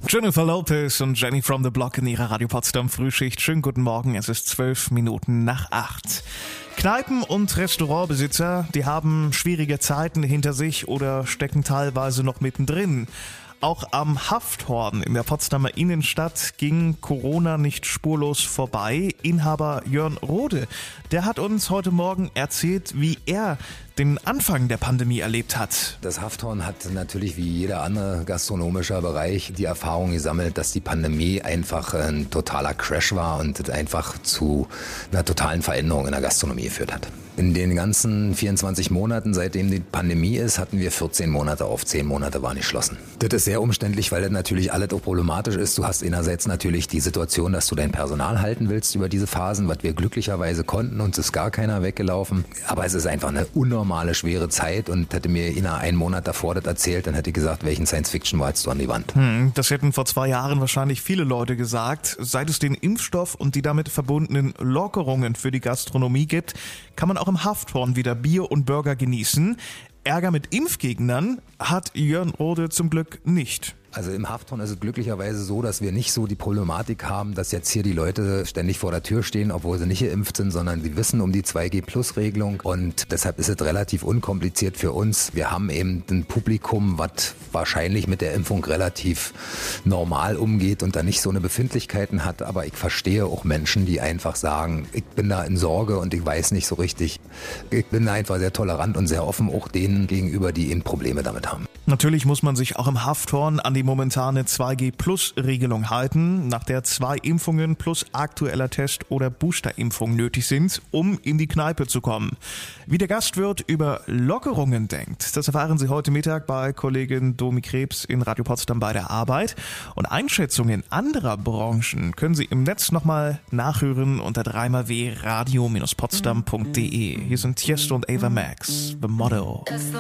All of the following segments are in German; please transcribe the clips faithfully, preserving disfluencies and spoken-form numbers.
Jennifer Lopez und Jenny from the Block in ihrer Radio Potsdam Frühschicht. Schönen guten Morgen, es ist zwölf Minuten nach acht. Kneipen- und Restaurantbesitzer, die haben schwierige Zeiten hinter sich oder stecken teilweise noch mittendrin. Auch am Hafthorn in der Potsdamer Innenstadt ging Corona nicht spurlos vorbei. Inhaber Jörn Rode, der hat uns heute Morgen erzählt, wie er den Anfang der Pandemie erlebt hat. Das Hafthorn hat natürlich wie jeder andere gastronomischer Bereich die Erfahrung gesammelt, dass die Pandemie einfach ein totaler Crash war und einfach zu einer totalen Veränderung in der Gastronomie geführt hat. In den ganzen vierundzwanzig Monaten, seitdem die Pandemie ist, hatten wir vierzehn Monate auf, zehn Monate waren geschlossen. Das ist sehr umständlich, weil das natürlich alles auch problematisch ist. Du hast einerseits natürlich die Situation, dass du dein Personal halten willst über diese Phasen, was wir glücklicherweise konnten, uns ist gar keiner weggelaufen. Aber es ist einfach eine unnormale, schwere Zeit und hätte mir Ina einen Monat davor das erzählt, dann hätte ich gesagt, welchen Science-Fiction malst du an die Wand? Hm, das hätten vor zwei Jahren wahrscheinlich viele Leute gesagt. Seit es den Impfstoff und die damit verbundenen Lockerungen für die Gastronomie gibt, kann man auch im Hafthorn wieder Bier und Burger genießen. Ärger mit Impfgegnern hat Jörn Rode zum Glück nicht. Also im Hafthorn ist es glücklicherweise so, dass wir nicht so die Problematik haben, dass jetzt hier die Leute ständig vor der Tür stehen, obwohl sie nicht geimpft sind, sondern sie wissen um die zwei G Plus Regelung und deshalb ist es relativ unkompliziert für uns. Wir haben eben ein Publikum, was wahrscheinlich mit der Impfung relativ normal umgeht und da nicht so eine Befindlichkeiten hat, aber ich verstehe auch Menschen, die einfach sagen, ich bin da in Sorge und ich weiß nicht so richtig. Ich bin da einfach sehr tolerant und sehr offen, auch denen gegenüber, die eben Probleme damit haben. Natürlich muss man sich auch im Hafthorn an die momentane zwei G Plus Regelung halten, nach der zwei Impfungen plus aktueller Test oder Boosterimpfung nötig sind, um in die Kneipe zu kommen. Wie der Gastwirt über Lockerungen denkt, das erfahren Sie heute Mittag bei Kollegin Domi Krebs in Radio Potsdam bei der Arbeit. Und Einschätzungen anderer Branchen können Sie im Netz nochmal nachhören unter drei mal w radio Bindestrich potsdam punkt de. Hier sind Tiesto und Ava Max, The Motto.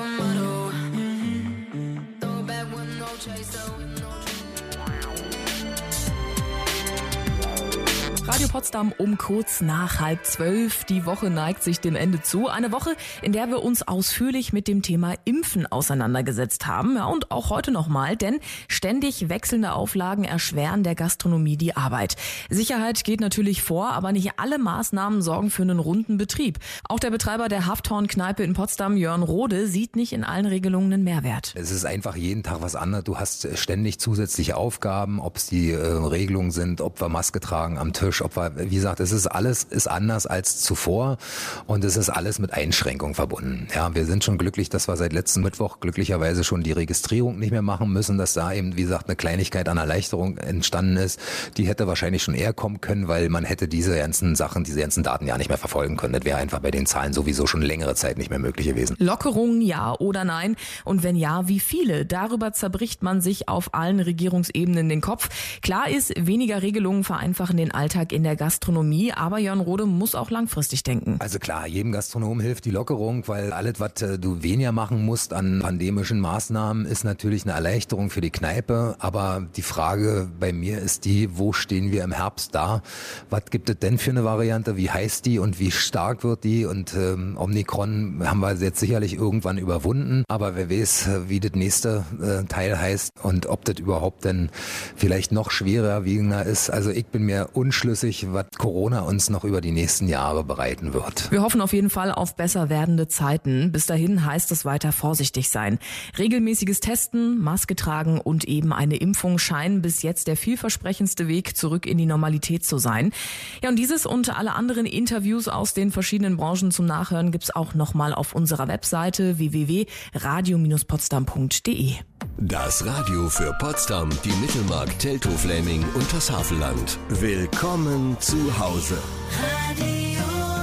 Radio Potsdam um kurz nach halb zwölf. Die Woche neigt sich dem Ende zu. Eine Woche, in der wir uns ausführlich mit dem Thema Impfen auseinandergesetzt haben. Ja, und auch heute nochmal, denn ständig wechselnde Auflagen erschweren der Gastronomie die Arbeit. Sicherheit geht natürlich vor, aber nicht alle Maßnahmen sorgen für einen runden Betrieb. Auch der Betreiber der Hafthorn-Kneipe in Potsdam, Jörn Rode, sieht nicht in allen Regelungen einen Mehrwert. Es ist einfach jeden Tag was anderes. Du hast ständig zusätzliche Aufgaben, ob es die äh, Regelungen sind, ob wir Maske tragen am Tisch, ob wir, wie gesagt, es ist alles ist anders als zuvor und es ist alles mit Einschränkungen verbunden. Ja, wir sind schon glücklich, dass wir seit letzten Mittwoch glücklicherweise schon die Registrierung nicht mehr machen müssen, dass da eben, wie gesagt, eine Kleinigkeit an Erleichterung entstanden ist. Die hätte wahrscheinlich schon eher kommen können, weil man hätte diese ganzen Sachen, diese ganzen Daten ja nicht mehr verfolgen können. Das wäre einfach bei den Zahlen sowieso schon längere Zeit nicht mehr möglich gewesen. Lockerungen ja oder nein? Und wenn ja, wie viele? Darüber zerbricht man sich auf allen Regierungsebenen den Kopf. Klar ist, weniger Regelungen vereinfachen den Alltag in der Gastronomie, aber Jörn Rode muss auch langfristig denken. Also klar, jedem Gastronom hilft die Lockerung, weil alles, was du weniger machen musst an pandemischen Maßnahmen, ist natürlich eine Erleichterung für die Kneipe, aber die Frage bei mir ist die, wo stehen wir im Herbst da? Was gibt es denn für eine Variante? Wie heißt die und wie stark wird die? Und ähm, Omikron haben wir jetzt sicherlich irgendwann überwunden, aber wer weiß, wie das nächste äh, Teil heißt und ob das überhaupt denn vielleicht noch schwerer wiegender ist. Also ich bin mir unschlüssig, was Corona uns noch über die nächsten Jahre bereiten wird. Wir hoffen auf jeden Fall auf besser werdende Zeiten. Bis dahin heißt es weiter vorsichtig sein. Regelmäßiges Testen, Maske tragen und eben eine Impfung scheinen bis jetzt der vielversprechendste Weg zurück in die Normalität zu sein. Ja, und dieses und alle anderen Interviews aus den verschiedenen Branchen zum Nachhören gibt's auch nochmal auf unserer Webseite w w w punkt radio Bindestrich potsdam punkt de. Das Radio für Potsdam, die Mittelmark, Teltow-Fläming und das Havelland. Willkommen zu Hause. Radio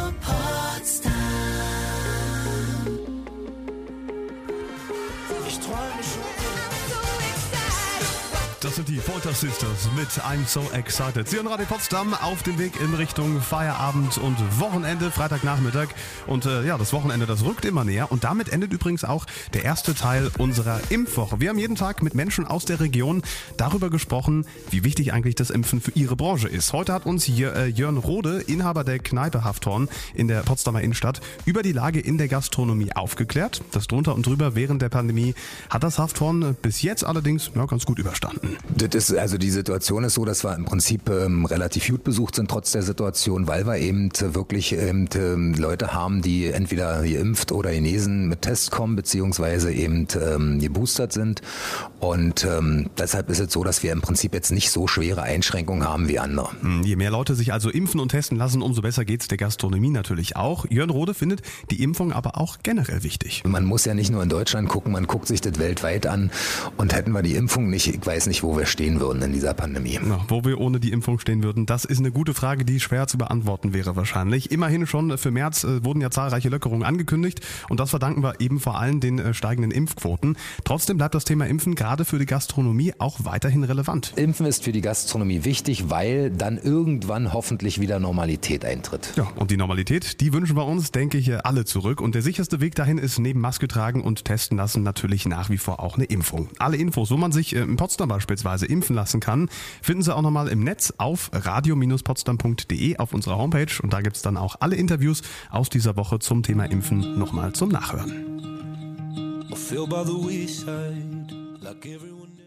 Potsdam. Ich träume schon. Das sind die Folter Sisters mit I'm So Excited. Sie hören Radio Potsdam auf dem Weg in Richtung Feierabend und Wochenende, Freitagnachmittag. Und äh, ja, das Wochenende, das rückt immer näher. Und damit endet übrigens auch der erste Teil unserer Impfwoche. Wir haben jeden Tag mit Menschen aus der Region darüber gesprochen, wie wichtig eigentlich das Impfen für ihre Branche ist. Heute hat uns hier äh, Jörn Rode, Inhaber der Kneipe Hafthorn in der Potsdamer Innenstadt, über die Lage in der Gastronomie aufgeklärt. Das drunter und drüber während der Pandemie hat das Hafthorn bis jetzt allerdings ja, ganz gut überstanden. können? Das ist, also die Situation ist so, dass wir im Prinzip ähm, relativ gut besucht sind trotz der Situation, weil wir eben wirklich eben, ähm, Leute haben, die entweder geimpft oder genesen mit Test kommen, beziehungsweise eben ähm, geboostert sind. Und ähm, deshalb ist es so, dass wir im Prinzip jetzt nicht so schwere Einschränkungen haben wie andere. Je mehr Leute sich also impfen und testen lassen, umso besser geht's der Gastronomie natürlich auch. Jörn Rode findet die Impfung aber auch generell wichtig. Man muss ja nicht nur in Deutschland gucken, man guckt sich das weltweit an. Und hätten wir die Impfung nicht, ich weiß nicht, wo wir stehen würden in dieser Pandemie. Ja, wo wir ohne die Impfung stehen würden, das ist eine gute Frage, die schwer zu beantworten wäre wahrscheinlich. Immerhin schon für März äh, wurden ja zahlreiche Lockerungen angekündigt und das verdanken wir eben vor allem den äh, steigenden Impfquoten. Trotzdem bleibt das Thema Impfen gerade für die Gastronomie auch weiterhin relevant. Impfen ist für die Gastronomie wichtig, weil dann irgendwann hoffentlich wieder Normalität eintritt. Ja, und die Normalität, die wünschen wir uns, denke ich, alle zurück. Und der sicherste Weg dahin ist neben Maske tragen und testen lassen natürlich nach wie vor auch eine Impfung. Alle Infos, wo man sich in Potsdam beispielsweise impfen lassen kann, finden Sie auch nochmal im Netz auf radio Bindestrich potsdam punkt de auf unserer Homepage. Und da gibt es dann auch alle Interviews aus dieser Woche zum Thema Impfen nochmal zum Nachhören.